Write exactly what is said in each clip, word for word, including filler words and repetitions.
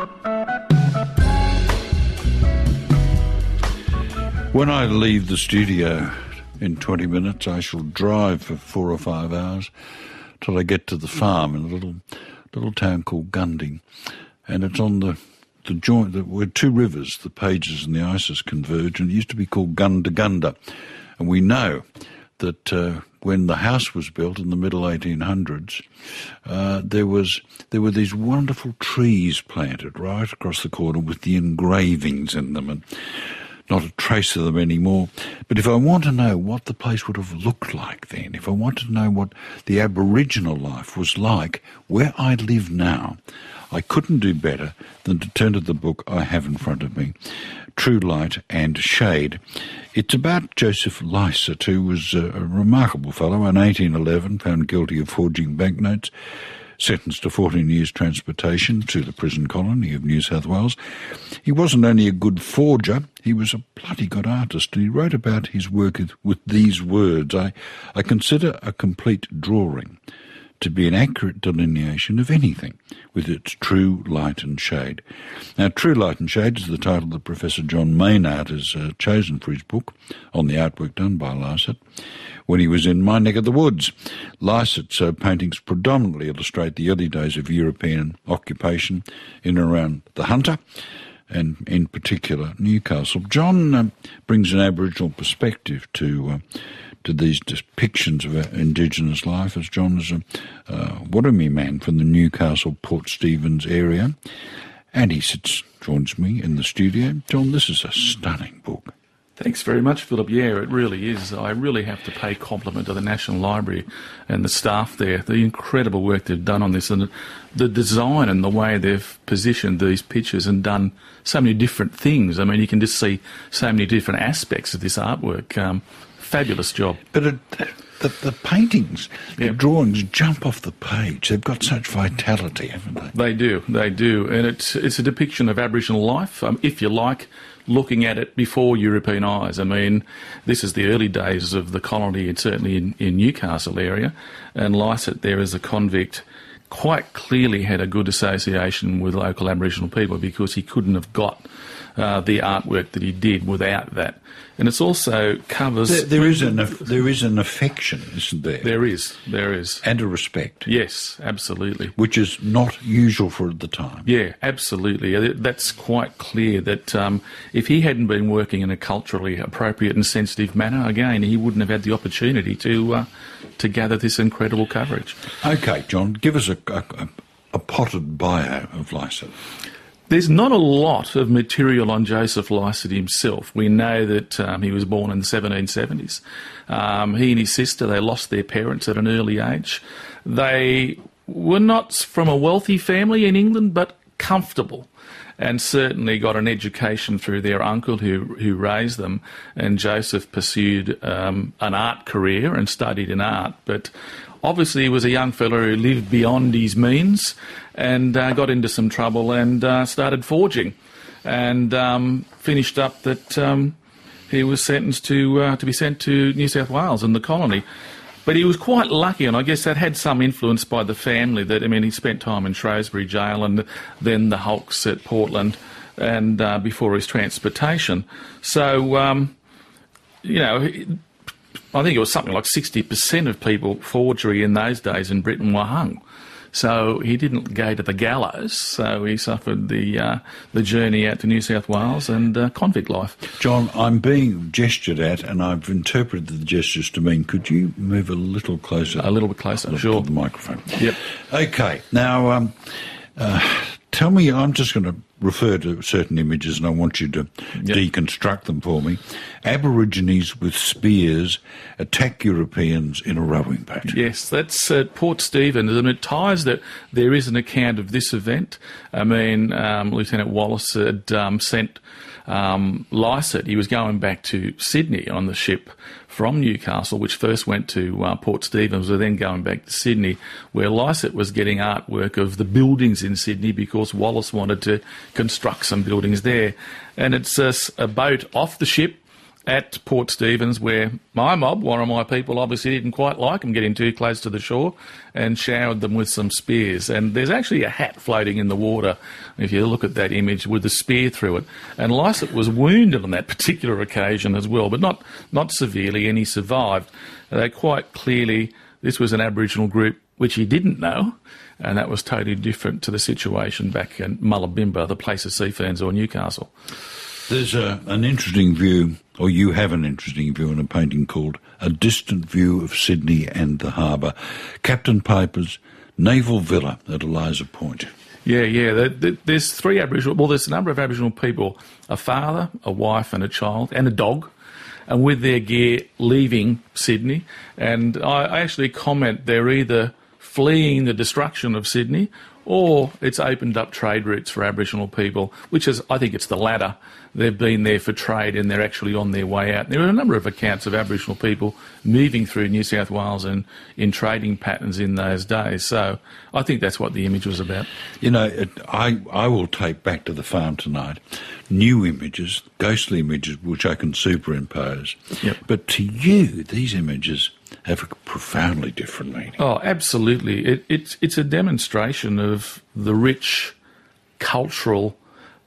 When I leave the studio in twenty minutes, I shall drive for four or five hours till I get to the farm in a little little town called Gunding. And it's on the, the joint, the, where two rivers, the Pages and the Isis, converge, and it used to be called Gundagunda. And we know that uh, when the house was built in the middle eighteen hundreds, uh, there was there were these wonderful trees planted right across the corner with the engravings in them, and not a trace of them anymore. But if I want to know what the place would have looked like then, if I want to know what the Aboriginal life was like where I live now, I couldn't do better than to turn to the book I have in front of me, True Light and Shade. It's about Joseph Lycett, who was a, a remarkable fellow. In eighteen eleven, found guilty of forging banknotes, sentenced to fourteen years transportation to the prison colony of New South Wales. He wasn't only a good forger, he was a bloody good artist, and he wrote about his work with these words: I, I consider a complete drawing to be an accurate delineation of anything with its true light and shade. Now, True Light and Shade is the title that Professor John Maynard has uh, chosen for his book on the artwork done by Lycett when he was in my neck of the woods. Lycett's uh, paintings predominantly illustrate the early days of European occupation in and around the Hunter, and in particular Newcastle. John uh, brings an Aboriginal perspective to uh, to these depictions of Indigenous life, as John is a uh, Wadawurrung man from the Newcastle Port Stephens area, and he sits joins me in the studio. John, this is a stunning book. Thanks very much, Philip. Yeah, it really is. I really have to pay compliment to the National Library and the staff there, the incredible work they've done on this, and the design and the way they've positioned these pictures and done so many different things. I mean, you can just see so many different aspects of this artwork. Um, fabulous job. But it, the, the paintings, yeah. the drawings jump off the page. They've got such vitality, haven't they? They do, they do. And it's, it's a depiction of Aboriginal life, um, if you like, looking at it before European eyes. I mean, this is the early days of the colony, and certainly in, in Newcastle area, and Lycett there as a convict quite clearly had a good association with local Aboriginal people, because he couldn't have got uh, the artwork that he did without that. And it's also covers... There, there is an there is an affection, isn't there? There is, there is. And a respect. Yes, absolutely. Which is not usual for the time. Yeah, absolutely. That's quite clear that um, if he hadn't been working in a culturally appropriate and sensitive manner, again, he wouldn't have had the opportunity to uh, to gather this incredible coverage. OK, John, give us a, a, a potted bio of Lycett. There's not a lot of material on Joseph Lycett himself. We know that um, he was born in the seventeen seventies. Um, he and his sister, they lost their parents at an early age. They were not from a wealthy family in England, but comfortable, and certainly got an education through their uncle who, who raised them. And Joseph pursued um, an art career and studied in art, but obviously he was a young fellow who lived beyond his means and uh, got into some trouble and uh, started forging, and um, finished up that um, he was sentenced to uh, to be sent to New South Wales and the colony. But he was quite lucky, and I guess that had some influence by the family. That I mean, he spent time in Shrewsbury Jail and then the hulks at Portland, and uh, before his transportation. So, um, you know, I think it was something like sixty percent of people forgery in those days in Britain were hung. So he didn't go to the gallows, so he suffered the uh, the journey out to New South Wales and uh, convict life. John, I'm being gestured at, and I've interpreted the gestures to mean, could you move a little closer? A little bit closer, to sure. the microphone. Yep. OK, now um, uh, tell me, I'm just going to refer to certain images and I want you to yep. deconstruct them for me. Aborigines with spears attack Europeans in a rowing boat. Yes, that's at Port Stephens, and it ties that there is an account of this event. I mean, um, Lieutenant Wallace had um, sent um, Lycett. He was going back to Sydney on the ship from Newcastle, which first went to uh, Port Stephens, and then going back to Sydney, where Lycett was getting artwork of the buildings in Sydney because Wallace wanted to construct some buildings there. And it's a, a boat off the ship, at Port Stephens, where my mob, one of my people, obviously didn't quite like them getting too close to the shore, and showered them with some spears. And there's actually a hat floating in the water, if you look at that image, with a spear through it. And Lycett was wounded on that particular occasion as well, but not, not severely, and he survived. Uh, quite clearly, this was an Aboriginal group which he didn't know, and that was totally different to the situation back in Mullumbimba, the place of sea ferns, or Newcastle. There's a, an interesting view, or you have an interesting view in a painting called A Distant View of Sydney and the Harbour. Captain Piper's Naval Villa at Eliza Point. Yeah, yeah. There's three Aboriginal... Well, there's a number of Aboriginal people, a father, a wife and a child, and a dog, and with their gear leaving Sydney. And I actually comment they're either fleeing the destruction of Sydney, or it's opened up trade routes for Aboriginal people, which is, I think it's the latter. They've been there for trade and they're actually on their way out. There are a number of accounts of Aboriginal people moving through New South Wales and in trading patterns in those days. So I think that's what the image was about. You know, it, I, I will take back to the farm tonight new images, ghostly images, which I can superimpose. Yep. But to you, these images have a profoundly different meaning. Oh, absolutely. It, it's, it's a demonstration of the rich cultural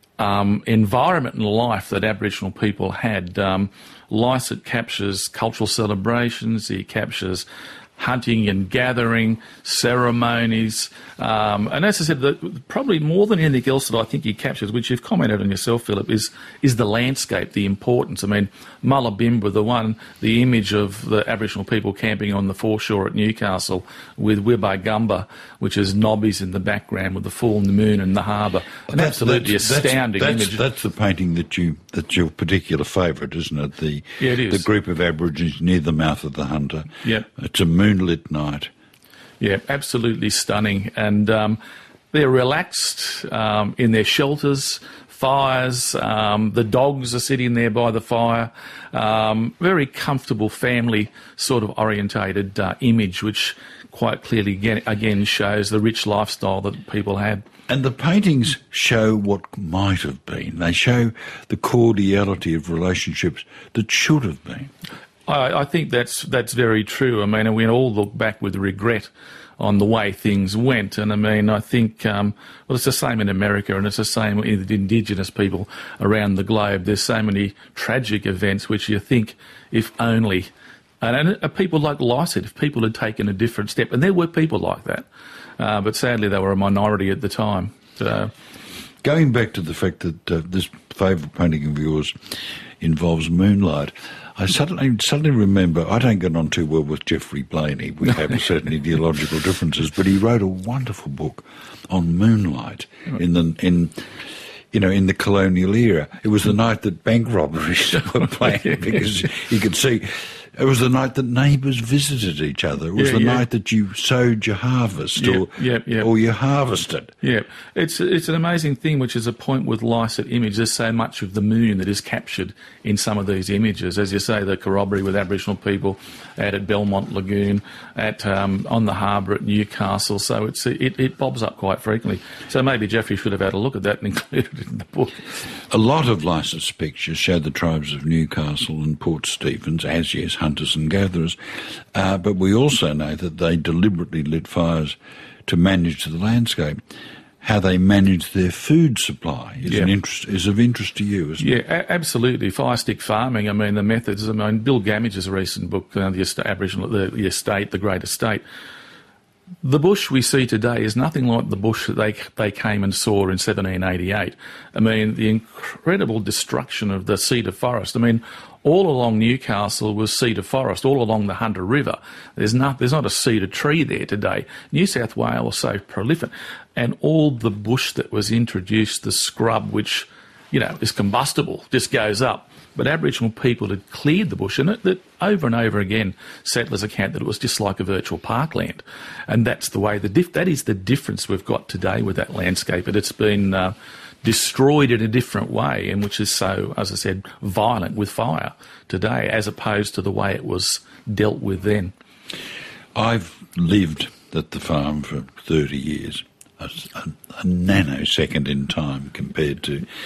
um, environment and life that Aboriginal people had. Um, Lycett captures cultural celebrations, he captures hunting and gathering, ceremonies, um, and as I said, the, probably more than anything else that I think he captures, which you've commented on yourself, Philip, is is the landscape, the importance. I mean, Mullumbimba, the one, the image of the Aboriginal people camping on the foreshore at Newcastle with Wibigumba, which is Nobbies in the background with the full moon and the harbour. An That- absolutely that's, astounding that's, image. That's, that's the painting that you that's your particular favourite, isn't it? The Yeah, it is. the group of Aborigines near the mouth of the Hunter. Yep. It's a moonlit night. Yeah, absolutely stunning. And um, they're relaxed um, in their shelters, fires. Um, the dogs are sitting there by the fire. Um, very comfortable family sort of orientated uh, image, which quite clearly again, again shows the rich lifestyle that people had. And the paintings show what might have been. They show the cordiality of relationships that should have been. I, I think that's that's very true. I mean, we all look back with regret on the way things went. And I mean, I think, um, well, it's the same in America and it's the same with Indigenous people around the globe. There's so many tragic events which you think, if only, and, and people like Lycett, if people had taken a different step, and there were people like that, uh, but sadly they were a minority at the time. So, Going back to the fact that uh, this favourite painting of yours involves moonlight, I suddenly suddenly remember, I don't get on too well with Geoffrey Blaney. We have certain ideological differences, but he wrote a wonderful book on moonlight in the in you know in the colonial era. It was the night that bank robberies were planned because you could see. It was the night that neighbours visited each other. It was Yeah, the yeah. night that you sowed your harvest Yeah, or, yeah, yeah. or you harvested. yeah, it's it's an amazing thing, which is a point with Lycett image. There's so much of the moon that is captured in some of these images. As you say, the corroboree with Aboriginal people out at Belmont Lagoon, at um, on the harbour at Newcastle. So it's it, it bobs up quite frequently. So maybe Geoffrey should have had a look at that and included it in the book. A lot of Lycett's pictures show the tribes of Newcastle and Port Stephens as, yes, hunters and gatherers, uh, but we also know that they deliberately lit fires to manage the landscape. How they manage their food supply is, Yeah. an interest, is of interest to you, isn't Yeah, it? a- absolutely. Fire stick farming. I mean, the methods. I mean, Bill Gamage's recent book, uh, the Est- Aboriginal, the, the Estate, the Great Estate. The bush we see today is nothing like the bush that they they came and saw in seventeen eighty-eight. I mean, the incredible destruction of the cedar forest. I mean, all along Newcastle was cedar forest, all along the Hunter River. There's not there's not a cedar tree there today. New South Wales was so prolific, and all the bush that was introduced, the scrub, which, you know, is combustible, just goes up. But Aboriginal people had cleared the bush, and it, that over and over again, settlers account that it was just like a virtual parkland, and that's the way the diff- that is the difference we've got today with that landscape. And it's been uh, destroyed in a different way, and which is so, as I said, violent with fire today, as opposed to the way it was dealt with then. I've lived at the farm for thirty years, a, a, a nanosecond in time compared to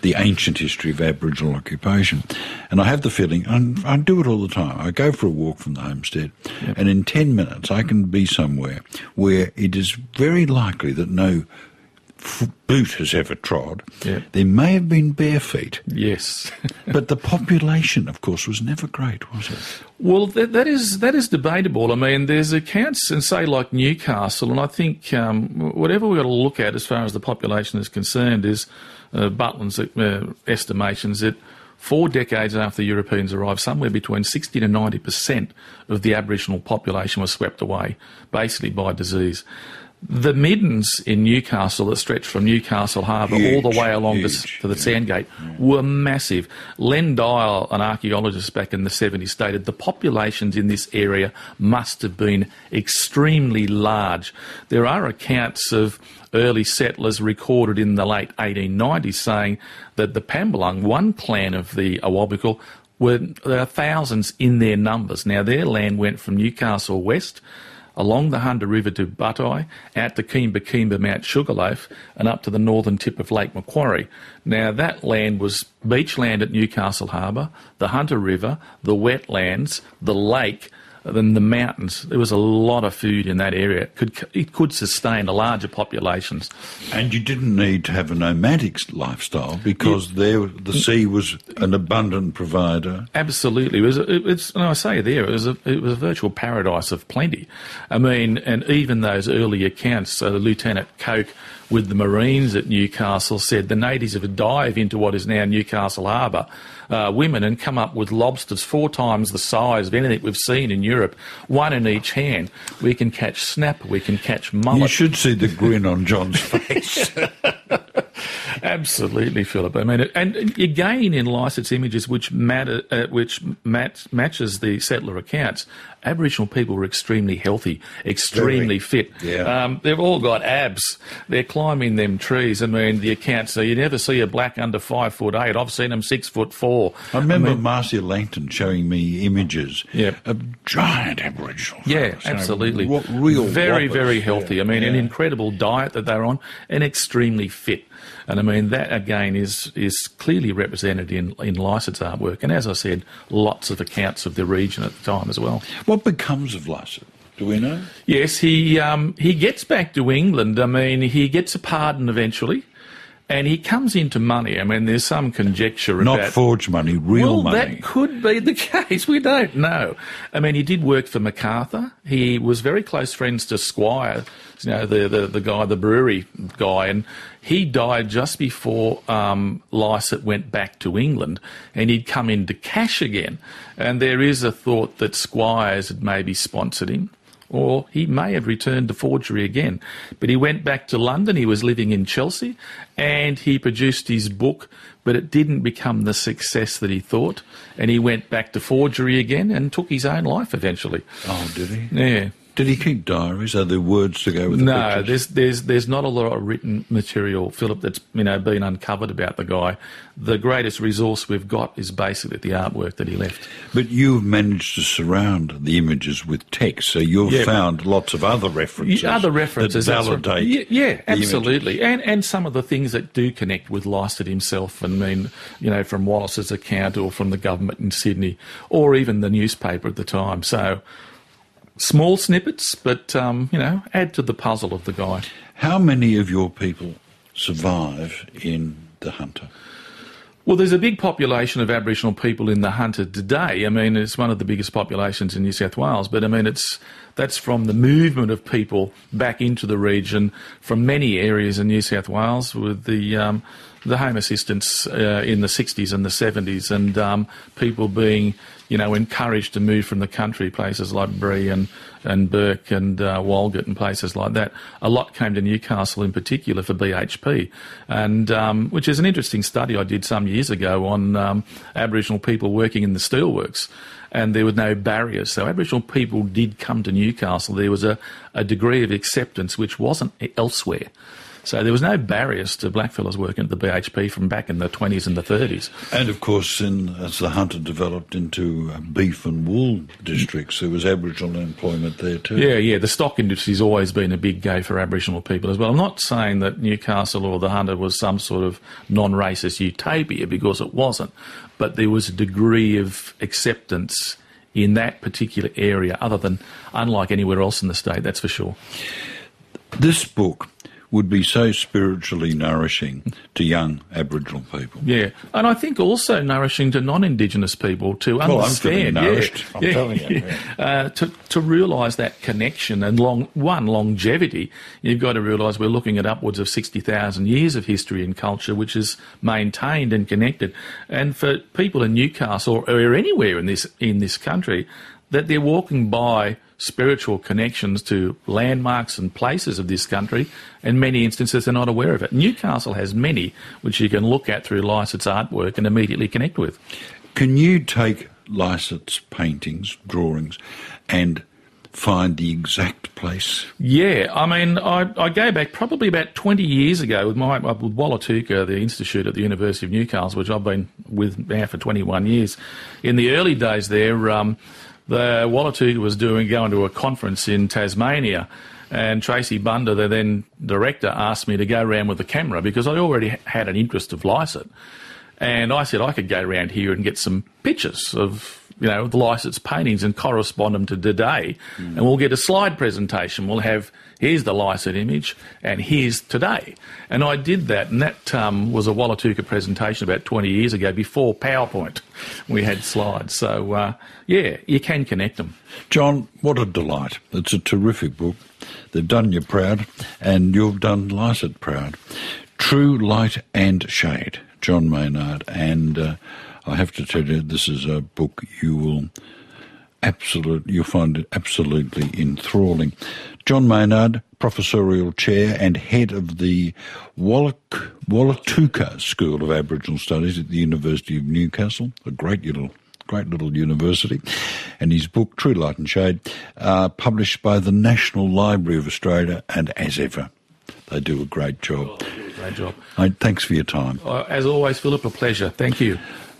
the ancient history of Aboriginal occupation. And I have the feeling, and I do it all the time, I go for a walk from the homestead, yep. and in ten minutes I can be somewhere where it is very likely that no boot has ever trod. Yep. There may have been bare feet. Yes. But the population, of course, was never great, was it? Well, that, that is that is debatable. I mean, there's accounts in, say, like Newcastle, and I think um, whatever we've got to look at as far as the population is concerned is uh, Butland's uh, estimations that four decades after the Europeans arrived, somewhere between sixty to ninety percent of the Aboriginal population was swept away, basically by disease. The middens in Newcastle that stretched from Newcastle Harbour all the way along to, to the yeah. Sandgate yeah. were massive. Len Dial, an archaeologist back in the seventies, stated the populations in this area must have been extremely large. There are accounts of early settlers recorded in the late eighteen nineties saying that the Pambulung, one clan of the Awabakal, were there are thousands in their numbers. Now, their land went from Newcastle west along the Hunter River to Butteye, out to Keemba Keemba, Mount Sugarloaf, and up to the northern tip of Lake Macquarie. Now, that land was beach land at Newcastle Harbour, the Hunter River, the wetlands, the lake, then the mountains. There was a lot of food in that area. It could, it could sustain a larger populations. And you didn't need to have a nomadic lifestyle because yeah. there the sea was an abundant provider. Absolutely. It was. It, it's. And I say there, it was a. It was a virtual paradise of plenty. I mean, and even those early accounts. So Lieutenant Coke with the Marines at Newcastle said the natives would dive into what is now Newcastle Harbour, uh, women, and come up with lobsters four times the size of anything we've seen in Europe, one in each hand. We can catch snapper, we can catch mullet. You should see the grin on John's face. Absolutely, Philip. I mean, and again in licence images which matter, uh, which match, matches the settler accounts, Aboriginal people were extremely healthy, extremely Very. fit. Yeah. Um, they've all got abs. They're climbing them trees. I mean, the accounts, so you never see a black under five foot eight. I've seen them six foot four. I remember I mean, Marcia Marcia Langton showing me images yep. of giant Aboriginal Yeah, fellows, absolutely. You know, real very, whoppers. very healthy. Yeah. I mean, yeah. an incredible diet that they're on and extremely fit. And I mean, that again is is clearly represented in, in licence artwork. And as I said, lots of accounts of the region at the time as well. What becomes of Lycett? Do we know? Yes, he um, he gets back to England. I mean, he gets a pardon eventually. And he comes into money. I mean, there's some conjecture Not about... forged money, real well, money. Well, that could be the case. We don't know. I mean, he did work for MacArthur. He was very close friends to Squire, you know, the, the, the guy, the brewery guy, and he died just before um, Lycett went back to England, and he'd come into cash again. And there is a thought that Squires had maybe sponsored him, or he may have returned to forgery again. But he went back to London, he was living in Chelsea, and he produced his book, but it didn't become the success that he thought, and he went back to forgery again and took his own life eventually. Oh, did he? Yeah. Did he keep diaries? Are there words to go with the no, pictures? No, there's, there's, there's not a lot of written material, Philip, that's you know been uncovered about the guy. The greatest resource we've got is basically the artwork that he left. But you've managed to surround the images with text, so you've yeah. found lots of other references. Other references. That validate yeah, yeah absolutely. Images. And and some of the things that do connect with Lycett himself, and I mean, you know, from Wallace's account or from the government in Sydney, or even the newspaper at the time. So... small snippets, but, um, you know, add to the puzzle of the guy. How many of your people survive in the Hunter? Well, there's a big population of Aboriginal people in the Hunter today. I mean, it's one of the biggest populations in New South Wales, but I mean, it's that's from the movement of people back into the region from many areas in New South Wales with the um, the Home Assistance uh, in the sixties and the seventies, and um, people being, you know, encouraged to move from the country, places like Bree and, and Burke and uh, Walgett and places like that. A lot came to Newcastle in particular for B H P, and um, which is an interesting study I did some years ago on um, Aboriginal people working in the steelworks, and there were no barriers. So Aboriginal people did come to Newcastle. There was a, a degree of acceptance which wasn't elsewhere. So there was no barriers to blackfellas working at the B H P from back in the twenties and the thirties. And of course, in, as the Hunter developed into uh, beef and wool districts, there was Aboriginal employment there too. Yeah, yeah, the stock industry's always been a big go for Aboriginal people as well. I'm not saying that Newcastle or the Hunter was some sort of non-racist utopia, because it wasn't, but there was a degree of acceptance in that particular area, other than unlike anywhere else in the state, that's for sure. This book would be so spiritually nourishing to young Aboriginal people. Yeah, and I think also nourishing to non-Indigenous people to well, understand. I'm feeling nourished, yeah, I'm yeah, telling you. Yeah. Uh, to to realise that connection and, long one, longevity. You've got to realise we're looking at upwards of sixty thousand years of history and culture, which is maintained and connected. And for people in Newcastle or, or anywhere in this in this country, that they're walking by spiritual connections to landmarks and places of this country, and many instances they're not aware of it. Newcastle has many which you can look at through Lycett's artwork and immediately connect with. Can you take Lycett's paintings, drawings, and find the exact place? Yeah, I mean, I, I go back probably about twenty years ago with my with Wallatuka, the institute at the University of Newcastle, which I've been with now for twenty-one years. In the early days there, um, the Wallatuka was doing going to a conference in Tasmania, and Tracy Bunder, the then director, asked me to go around with the camera because I already had an interest of Lycett. And I said I could go around here and get some pictures of, you know, the Lycett's paintings and correspond them to today. Mm. And we'll get a slide presentation. We'll have, here's the Lycett image and here's today. And I did that, and that um, was a Wallatuka presentation about twenty years ago, before PowerPoint. We had slides. So, uh, yeah, you can connect them. John, what a delight. It's a terrific book. They've done you proud, and you've done Lycett proud. True Light and Shade, John Maynard, and uh, I have to tell you, this is a book you will absolute, you'll find it absolutely enthralling. John Maynard, Professorial Chair and Head of the Wallach, Wallatuka School of Aboriginal Studies at the University of Newcastle, a great little great little university, and his book, True Light and Shade, uh, published by the National Library of Australia, and as ever, they do a great job. Great job. Mate, thanks for your time. Uh, as always, Philip, a pleasure. Thank you.